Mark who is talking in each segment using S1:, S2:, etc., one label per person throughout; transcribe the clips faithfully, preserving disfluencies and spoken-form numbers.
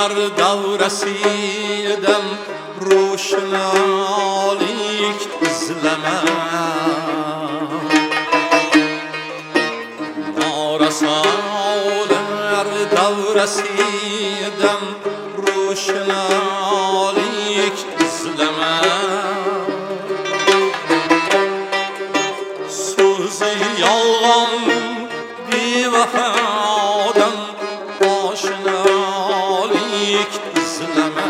S1: Yolg'onlar davrasidan ro'shnolik izlama. Norasolar davrasidan ro'shnolik izlama. So'zi yolg'on bevafodan oshnolik izlama.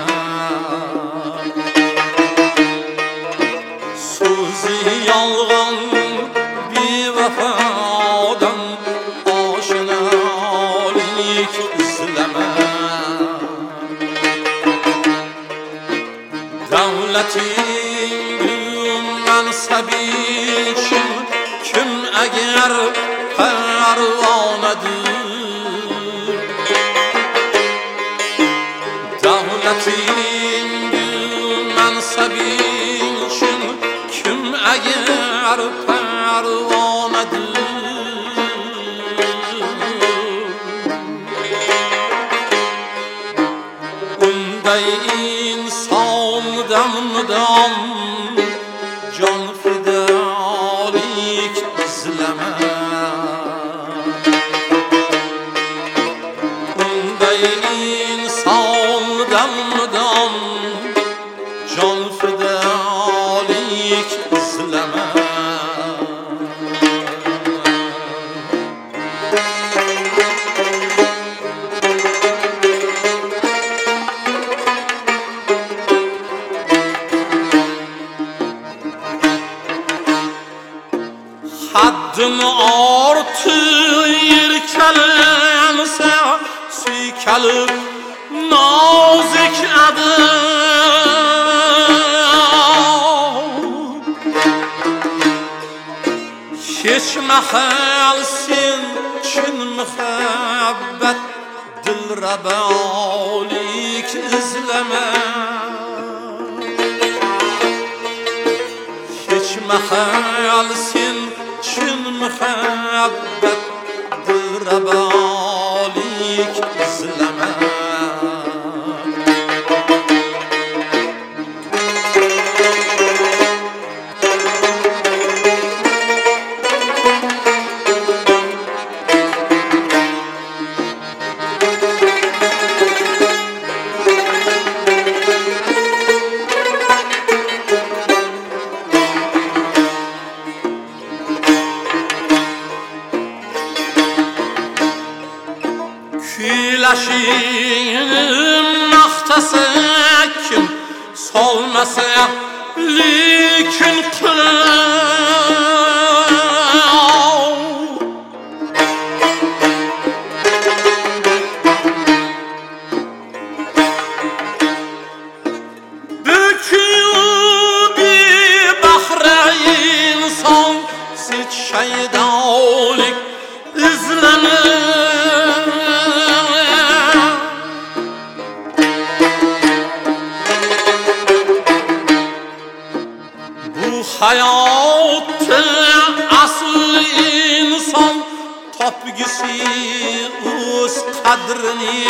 S1: So'zi yolg'on bevafodan oshnolik izlama. Davlating mansabing kim agar parvonadir. Davlating mansabing kim agar parvonadir. Unday insondan mudom jon fidolik izlama. Unday insondan mudom jon fidolik izlama. Haddim ortiq yelkalansa suykalib nozik adim. Hech mahal sen chin muhabbat dilrabolik izlama. Hech mahal sen chin muhabbat dilrabolik izlama. Kuylashingni maqtasa kim, solmasa lekin qilov. Bukib bahra inson sit shaydolik izlama. Hayotda asl inson topgisi o'z qadrini.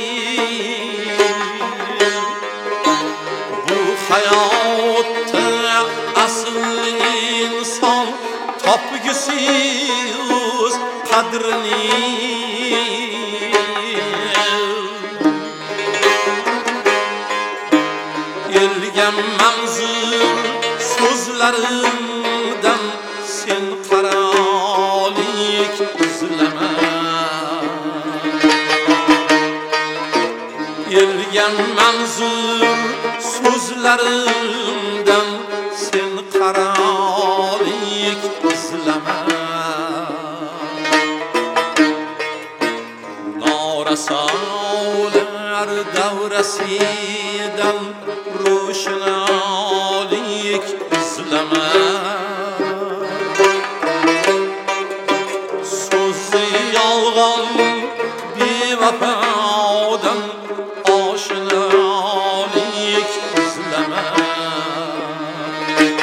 S1: Bu hayotda asl inson topgisi o'z qadrini. Elga manzur so'zlarimdan sen qarolik izlama. Elga manzur so'zlarimdan sen qarolik izlama. Norasolar davrasidan ro'shnolik izlama. So'zi yolg'on bevafodan oshnolik izlama.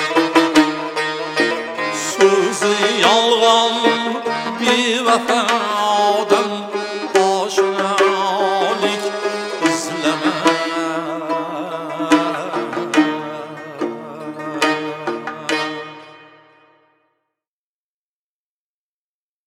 S1: So'zi yolg'on bevafo